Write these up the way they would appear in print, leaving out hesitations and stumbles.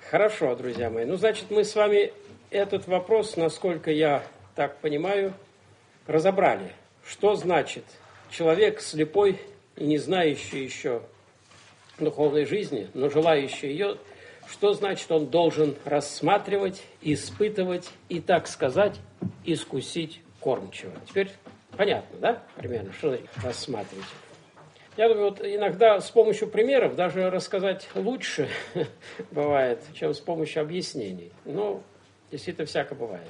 Хорошо, друзья мои. Ну, значит, мы с вами этот вопрос, насколько я так понимаю, разобрали. Что значит человек слепой и не знающий еще духовной жизни, но желающий ее, что значит он должен рассматривать, испытывать и, так сказать, искусить кормчего? Теперь понятно, да, примерно, что рассматривать? Я думаю, вот иногда с помощью примеров даже рассказать лучше бывает, чем с помощью объяснений. Но действительно всяко бывает.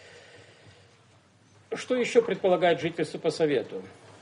Что еще предполагает жительство по совету?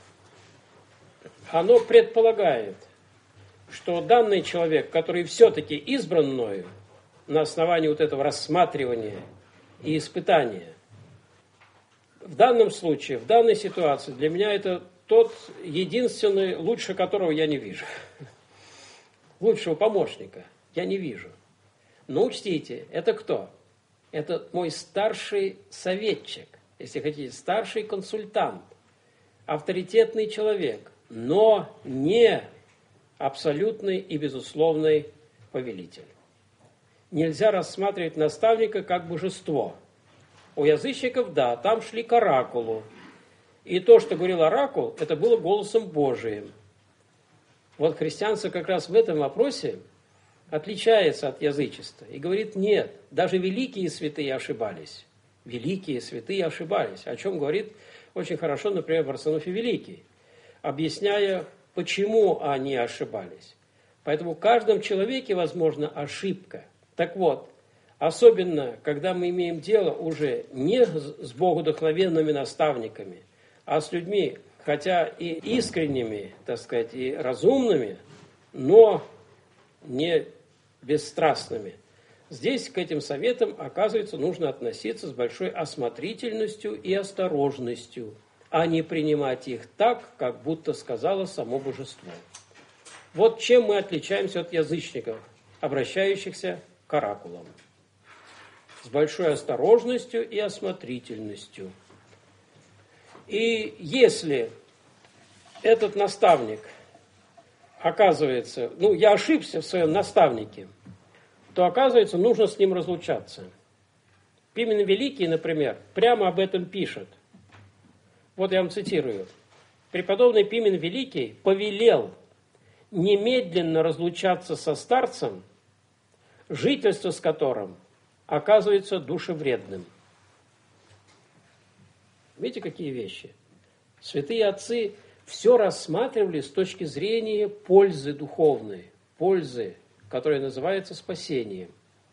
Оно предполагает, что данный человек, который все-таки избран мною на основании вот этого рассматривания и испытания, в данном случае, в данной ситуации для меня это тот единственный, лучше которого я не вижу. Лучшего помощника я не вижу. Но учтите, это кто? Это мой старший советчик, если хотите, старший консультант, авторитетный человек, но не абсолютный и безусловный повелитель. Нельзя рассматривать наставника как божество. У язычников, да, там шли к оракулу. И то, что говорил оракул, это было голосом Божиим. Вот христианство как раз в этом вопросе отличается от язычества. И говорит, нет, даже великие святые ошибались. Великие святые ошибались. О чем говорит очень хорошо, например, Варсонофий Великий, объясняя, почему они ошибались. Поэтому в каждом человеке возможна ошибка. Так вот, особенно, когда мы имеем дело уже не с богодухновенными наставниками, а с людьми, хотя и искренними, так сказать, и разумными, но не бесстрастными. Здесь к этим советам, оказывается, нужно относиться с большой осмотрительностью и осторожностью, а не принимать их так, как будто сказало само божество. Вот чем мы отличаемся от язычников, обращающихся к оракулам. С большой осторожностью и осмотрительностью. И если этот наставник оказывается, я ошибся в своем наставнике, то, оказывается, нужно с ним разлучаться. Пимен Великий, например, прямо об этом пишет. Вот я вам цитирую. Преподобный Пимен Великий повелел немедленно разлучаться со старцем, жительство с которым оказывается душевредным. Видите, какие вещи? Святые отцы все рассматривали с точки зрения пользы духовной, пользы, которая называется спасением.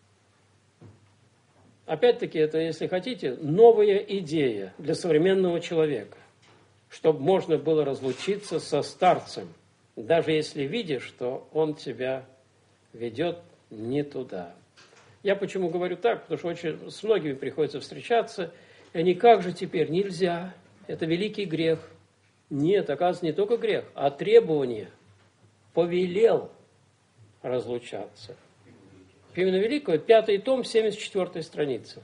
Опять-таки, это, если хотите, новая идея для современного человека, чтобы можно было разлучиться со старцем, даже если видишь, что он тебя ведет не туда. Я почему говорю так, потому что очень с многими приходится встречаться, и они, как же теперь, нельзя, это великий грех. Нет, оказывается, не только грех, а требование. Повелел разлучаться. Пимена Великого, 5 том, 74 страница.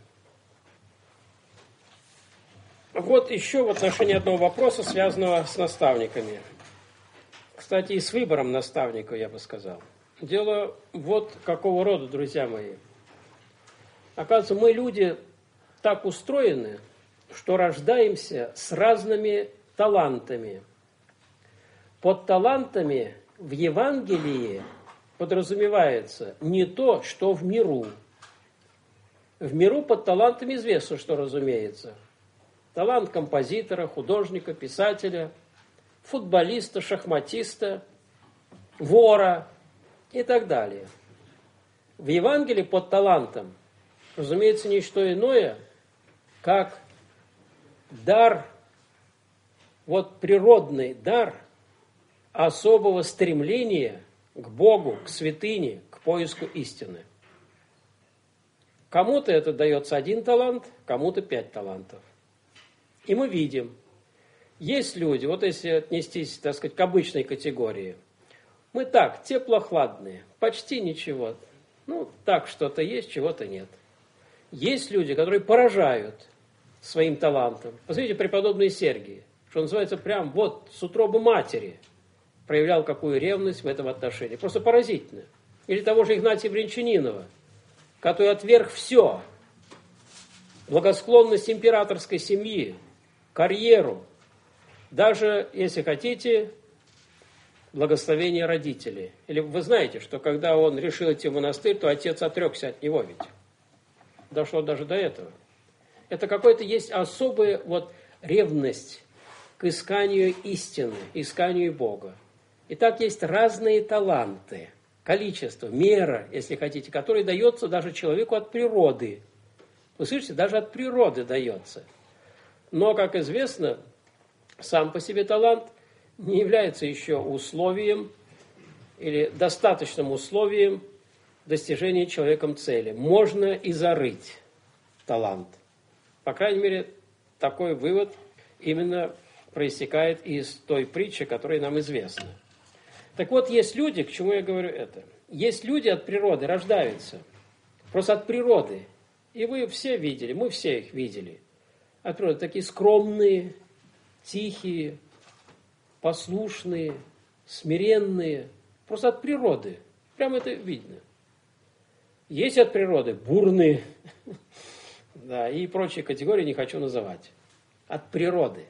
Вот еще в отношении одного вопроса, связанного с наставниками. Кстати, и с выбором наставника, я бы сказал. Дело вот какого рода, друзья мои. Оказывается, мы люди так устроены, что рождаемся с разными талантами. Под талантами в Евангелии подразумевается не то, что в миру. В миру под талантами известно, что разумеется. Талант композитора, художника, писателя, футболиста, шахматиста, вора и так далее. В Евангелии под талантом, разумеется, не что иное, как дар, вот природный дар особого стремления к Богу, к святыне, к поиску истины. Кому-то это дается 1 талант, кому-то 5 талантов. И мы видим, есть люди, вот если отнестись, так сказать, к обычной категории, мы так, теплохладные, почти ничего. Так что-то есть, чего-то нет. Есть люди, которые поражают своим талантом. Посмотрите, преподобный Сергий, что называется, прям вот с утробы матери проявлял какую ревность в этом отношении. Просто поразительно. Или того же Игнатия Брянчанинова. который отверг все, благосклонность императорской семьи, карьеру, даже, если хотите, благословение родителей. Или вы знаете, что когда он решил идти в монастырь, то отец отрекся от него ведь. Дошло даже до этого. Это какой-то есть особая ревность к исканию истины, исканию Бога. И так есть разные таланты, количество, мера, если хотите, которые дается даже человеку от природы. Вы слышите, даже от природы дается. Но, как известно, сам по себе талант не является еще условием или достаточным условием достижения человеком цели. Можно и зарыть талант. По крайней мере, такой вывод именно проистекает из той притчи, которая нам известна. Так вот, есть люди, к чему я говорю это? Есть люди от природы, рождаются. Просто от природы. И вы все видели, мы все их видели. От природы такие скромные, тихие, послушные, смиренные. Просто от природы. Прямо это видно. Есть от природы бурные, да, и прочие категории не хочу называть. От природы.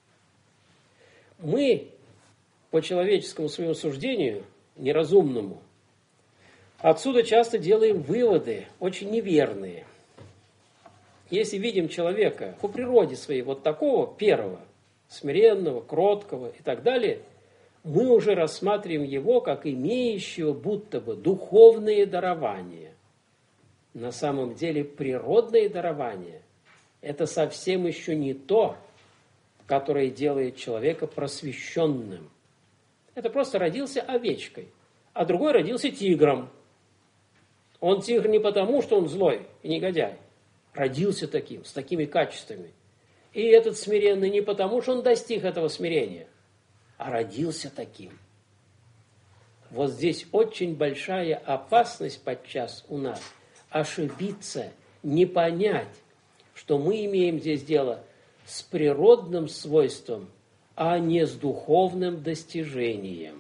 Мы, по человеческому своему суждению, неразумному, отсюда часто делаем выводы, очень неверные. Если видим человека по природе своей такого первого, смиренного, кроткого и так далее, мы уже рассматриваем его как имеющего будто бы духовные дарования. На самом деле природные дарования – это совсем еще не то, которое делает человека просвещенным. Это просто родился овечкой, а другой родился тигром. Он тигр не потому, что он злой и негодяй. Родился таким, с такими качествами. И этот смиренный не потому, что он достиг этого смирения, а родился таким. Вот здесь очень большая опасность подчас у нас ошибиться, не понять, что мы имеем здесь дело с природным свойством, а не с духовным достижением.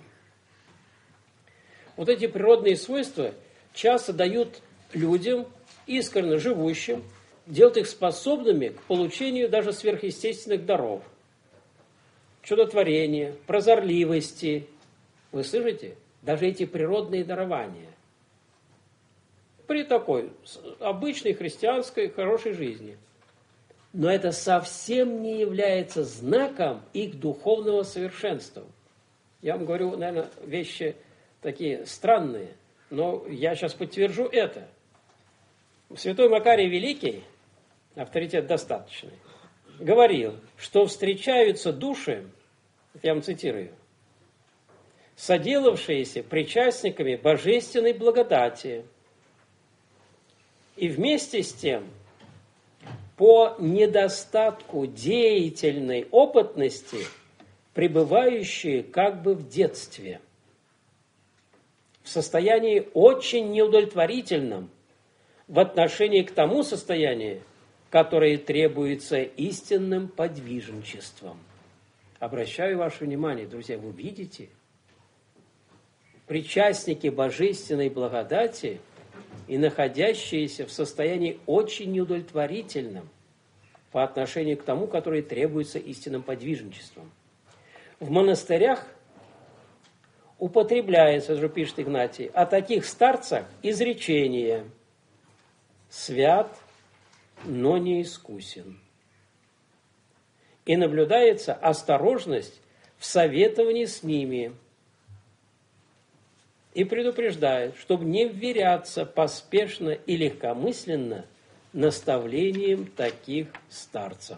Вот эти природные свойства часто дают людям, искренне живущим, делают их способными к получению даже сверхъестественных даров. Чудотворения, прозорливости. Вы слышите? Даже эти природные дарования. При такой обычной христианской хорошей жизни. Но это совсем не является знаком их духовного совершенства. Я вам говорю, наверное, вещи такие странные, но я сейчас подтвержу это. Святой Макарий Великий, авторитет достаточный, говорил, что встречаются души, я вам цитирую, соделавшиеся причастниками божественной благодати, и вместе с тем по недостатку деятельной опытности пребывающие как бы в детстве, в состоянии очень неудовлетворительном в отношении к тому состоянию, которое требуется истинным подвижничеством. Обращаю ваше внимание, друзья, вы видите, причастники божественной благодати и находящиеся в состоянии очень неудовлетворительном по отношению к тому, которое требуется истинным подвижничеством. В монастырях употребляется, же пишет Игнатий, о таких старцах изречение «свят, но не искусен». И наблюдается осторожность в советовании с ними. И предупреждает, чтобы не вверяться поспешно и легкомысленно наставлением таких старцев.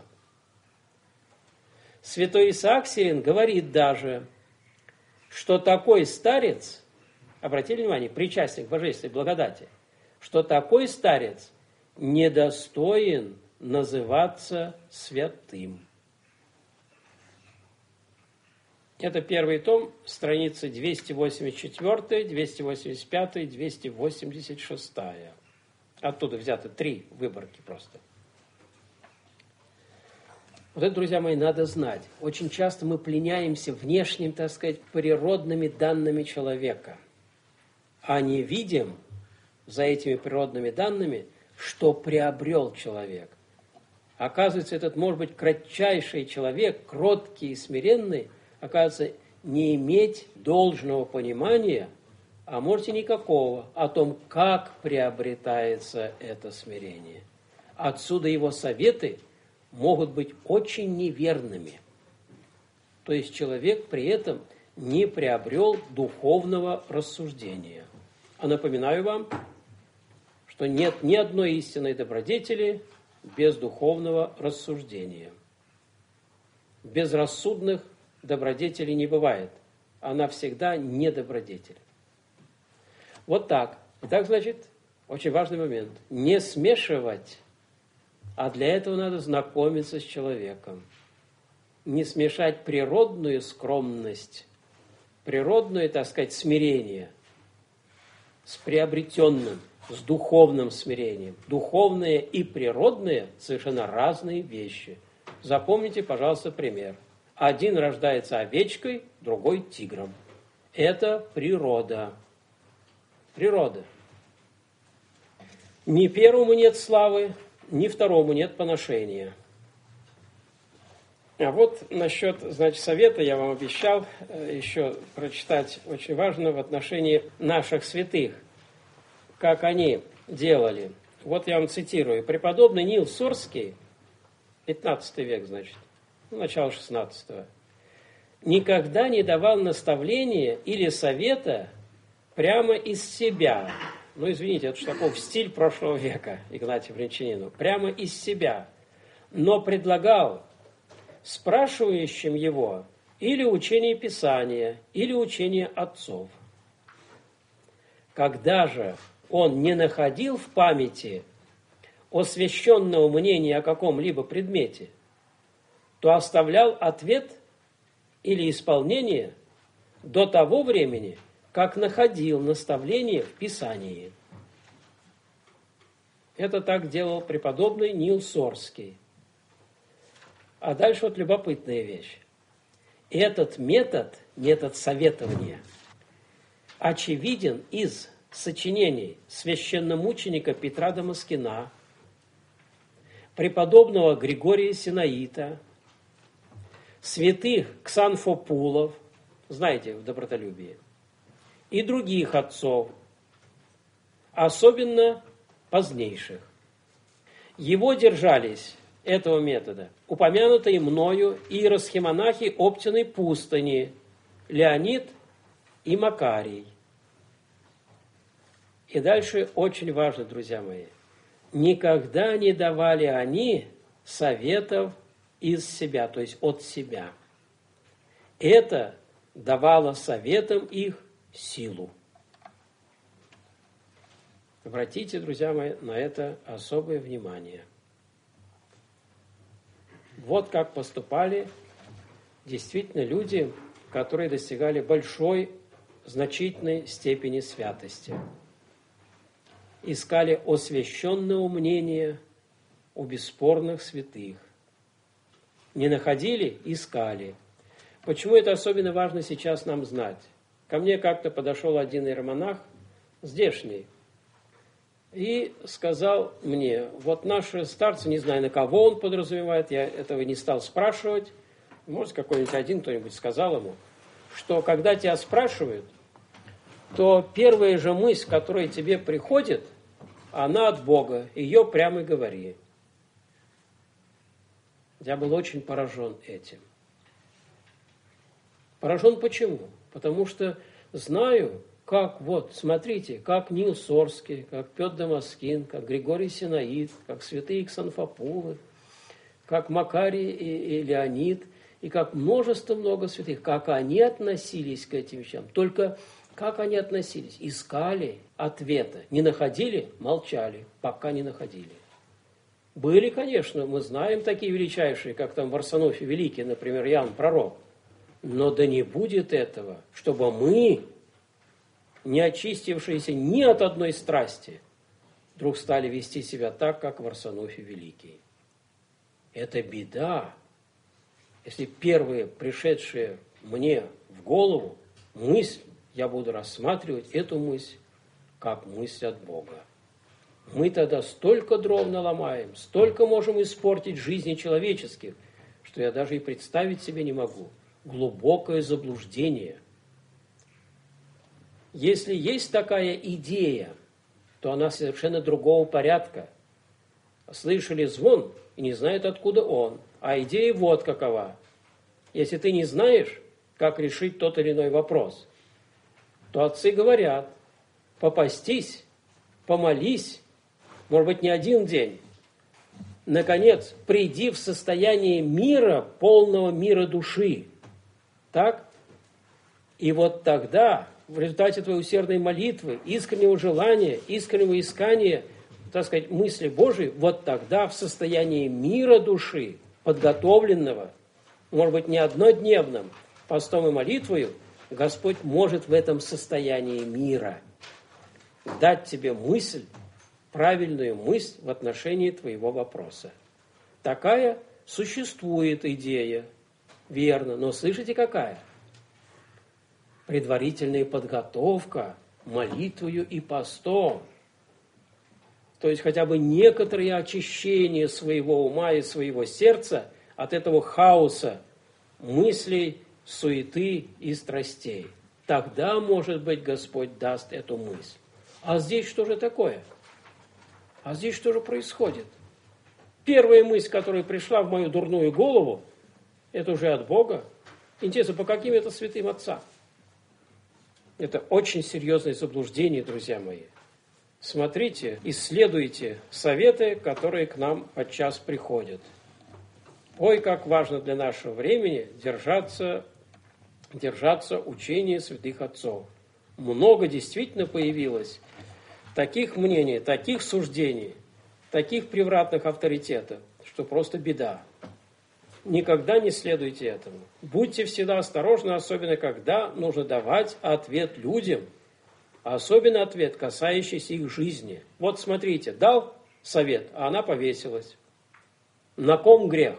Святой Исаак Сирин говорит даже, что такой старец, обратили внимание, причастник божественной благодати, что такой старец недостоин называться святым. Это первый том, страницы 284, 285, 286. Оттуда взяты 3 выборки просто. Вот это, друзья мои, надо знать. Очень часто мы пленяемся внешним, так сказать, природными данными человека, а не видим за этими природными данными, что приобрел человек. Оказывается, этот, может быть, кратчайший человек, кроткий и смиренный, оказывается, не иметь должного понимания, а может и никакого, о том, как приобретается это смирение. Отсюда его советы могут быть очень неверными. То есть человек при этом не приобрел духовного рассуждения. А напоминаю вам, что нет ни одной истинной добродетели без духовного рассуждения. Безрассудных добродетелей не бывает. Она всегда не добродетель. Вот так. Итак, значит, очень важный момент. Не смешивать, а для этого надо знакомиться с человеком. Не смешать природную скромность, природное, так сказать, смирение с приобретенным, с духовным смирением. Духовное и природное – совершенно разные вещи. Запомните, пожалуйста, пример. Один рождается овечкой, другой – тигром. Это природа. Природа. Ни первому нет славы, ни второму нет поношения. А вот насчет, значит, совета я вам обещал еще прочитать, очень важно в отношении наших святых, как они делали. Вот я вам цитирую. Преподобный Нил Сорский, 15 век, значит, начало 16-го, никогда не давал наставления или совета прямо из себя. Ну, извините, это что такое в стиль прошлого века Игнатию Брянчанину. Прямо из себя. Но предлагал спрашивающим его или учение Писания, или учение отцов. Когда же он не находил в памяти освященного мнения о каком-либо предмете, то оставлял ответ или исполнение до того времени, как находил наставление в Писании. Это так делал преподобный Нил Сорский. А дальше вот любопытная вещь. Этот метод советования, очевиден из сочинений священномученика Петра Дамаскина, преподобного Григория Синаита, святых Ксанфопулов, знаете, в добротолюбии, и других отцов, особенно позднейших. Его держались, этого метода, упомянутые мною иеросхимонахи Оптиной пустыни Леонид и Макарий. И дальше очень важно, друзья мои, никогда не давали они советов из себя, то есть от себя. Это давало советам их силу. Обратите, друзья мои, на это особое внимание. Вот как поступали действительно люди, которые достигали большой, значительной степени святости. Искали освященного мнения у бесспорных святых. Не находили – искали. Почему это особенно важно сейчас нам знать? Ко мне как-то подошел один иеромонах, здешний, и сказал мне, вот наши старцы, не знаю, на кого он подразумевает, я этого не стал спрашивать, может, какой-нибудь один кто-нибудь сказал ему, что когда тебя спрашивают, то первая же мысль, которая тебе приходит, она от Бога, ее прямо и говори. Я был очень поражен этим. Поражен почему? Потому что знаю, как, вот, смотрите, как Нил Сорский, как Петр Дамаскин, как Григорий Синаит, как святые Ксанфопулы, как Макарий и Леонид, и как много святых, как они относились к этим вещам. Только как они относились? Искали ответа. Не находили? Молчали, пока не находили. Были, конечно, мы знаем такие величайшие, как там Варсонофий Великий, например, Иоанн Пророк. Но да не будет этого, чтобы мы, не очистившиеся ни от одной страсти, вдруг стали вести себя так, как Варсонофий Великий. Это беда. Если первые пришедшие мне в голову мысль, я буду рассматривать эту мысль как мысль от Бога. Мы тогда столько дров наломаем, столько можем испортить жизни человеческих, что я даже и представить себе не могу. Глубокое заблуждение. Если есть такая идея, то она совершенно другого порядка. Слышали звон и не знают, откуда он. А идея вот какова. Если ты не знаешь, как решить тот или иной вопрос, то отцы говорят: попастись, помолись, может быть, не один день. Наконец, приди в состояние мира, полного мира души. Так? И вот тогда, в результате твоей усердной молитвы, искреннего желания, искреннего искания, так сказать, мысли Божией, вот тогда в состоянии мира души, подготовленного, может быть, не однодневным, постом и молитвою, Господь может в этом состоянии мира дать тебе мысль, правильную мысль в отношении твоего вопроса. Такая существует идея, верно, но слышите, какая? Предварительная подготовка молитвою и постом. То есть хотя бы некоторые очищения своего ума и своего сердца от этого хаоса мыслей, суеты и страстей. Тогда, может быть, Господь даст эту мысль. А здесь что же такое? А здесь что же происходит? Первая мысль, которая пришла в мою дурную голову, это уже от Бога. Интересно, по каким это святым отцам? Это очень серьезное заблуждение, друзья мои. Смотрите, исследуйте советы, которые к нам подчас приходят. Ой, как важно для нашего времени держаться учения святых отцов. Много действительно появилось таких мнений, таких суждений, таких превратных авторитетов, что просто беда. Никогда не следуйте этому. Будьте всегда осторожны, особенно когда нужно давать ответ людям, особенно ответ, касающийся их жизни. Вот смотрите, дал совет, а она повесилась. На ком грех?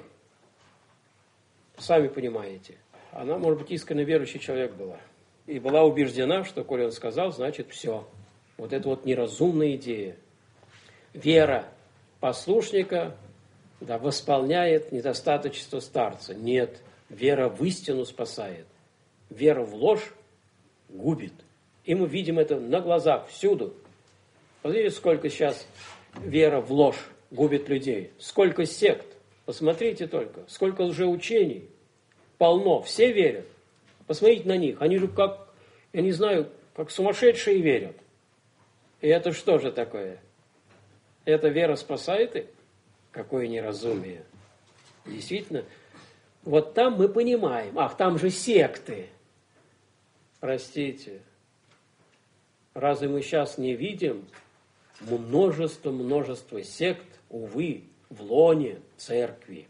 Сами понимаете. Она, может быть, искренне верующий человек была. И была убеждена, что, коли он сказал, значит все. Вот это вот неразумная идея. Вера послушника, да, восполняет недостаточество старца. Нет, вера в истину спасает. Вера в ложь губит. И мы видим это на глазах, всюду. Посмотрите, сколько сейчас вера в ложь губит людей. Сколько сект. Посмотрите только, сколько лжеучений. Полно. Все верят. Посмотрите на них. Они же как, я не знаю, как сумасшедшие верят. И это что же такое? Эта вера спасает их? Какое неразумие. Действительно, вот там мы понимаем. Ах, там же секты. Простите. Разве мы сейчас не видим множество сект, увы, в лоне церкви?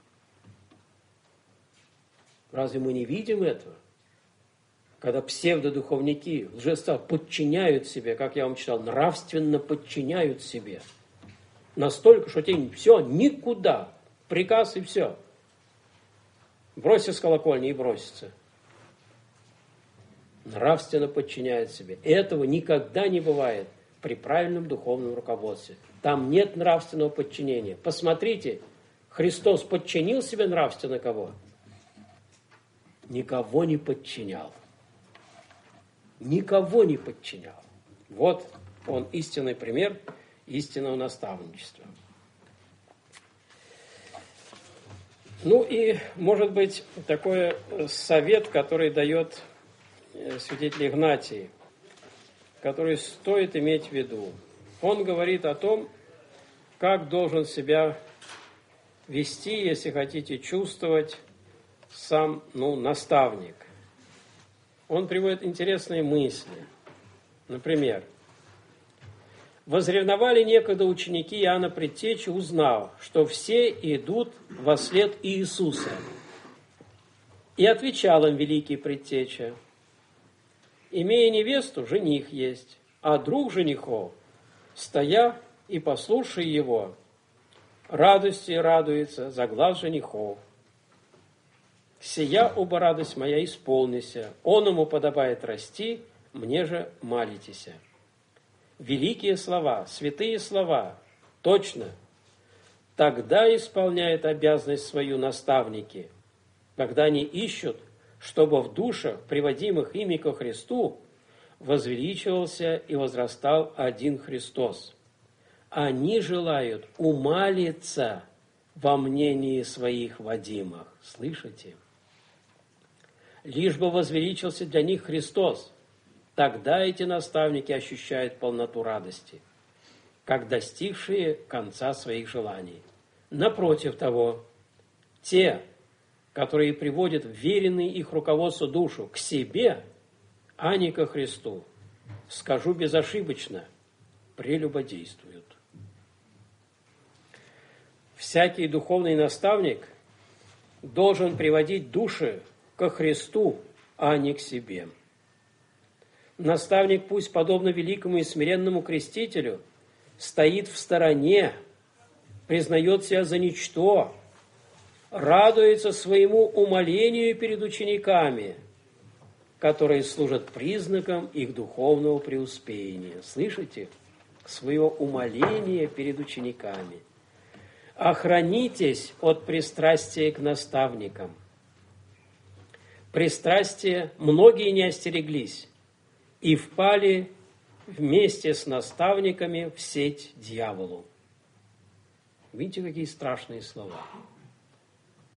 Разве мы не видим этого? Когда псевдодуховники, лжества подчиняют себе, как я вам читал, нравственно подчиняют себе. Настолько, что тебе все, никуда. Приказ и все. Бросься с колокольни и бросится. Нравственно подчиняют себе. Этого никогда не бывает при правильном духовном руководстве. Там нет нравственного подчинения. Посмотрите, Христос подчинил себе нравственно кого? Никого не подчинял. Никого не подчинял. Вот он истинный пример истинного наставничества. Ну и, может быть, такой совет, который дает святитель Игнатий, который стоит иметь в виду. Он говорит о том, как должен себя вести, если хотите, чувствовать сам, наставник. Он приводит интересные мысли. Например, возревновали некогда ученики Иоанна Предтечи, узнав, что все идут вослед Иисуса. И отвечал им великий Предтеча: имея невесту, жених есть, а друг женихов, стоя и послушая его, радостью радуется за глаз женихов. Сия, оба радость моя, исполнися, он ему подобает расти, мне же малитеся. великие слова, святые слова, точно, тогда исполняют обязанность свою наставники, когда они ищут, чтобы в душах, приводимых ими ко Христу, возвеличивался и возрастал один Христос. Они желают умалиться во мнении своих водимых. Слышите? Лишь бы возвеличился для них Христос, тогда эти наставники ощущают полноту радости, как достигшие конца своих желаний. Напротив того, те, которые приводят веренный их руководству душу к себе, а не ко Христу, скажу безошибочно, прелюбодействуют. Всякий духовный наставник должен приводить души ко Христу, а не к себе. Наставник пусть, подобно великому и смиренному крестителю, стоит в стороне, признает себя за ничто, радуется своему умолению перед учениками, которые служат признаком их духовного преуспеяния. Слышите? Своего умоления перед учениками. Охранитесь от пристрастия к наставникам. Пристрастия многие не остереглись и впали вместе с наставниками в сеть дьяволу. Видите, какие страшные слова.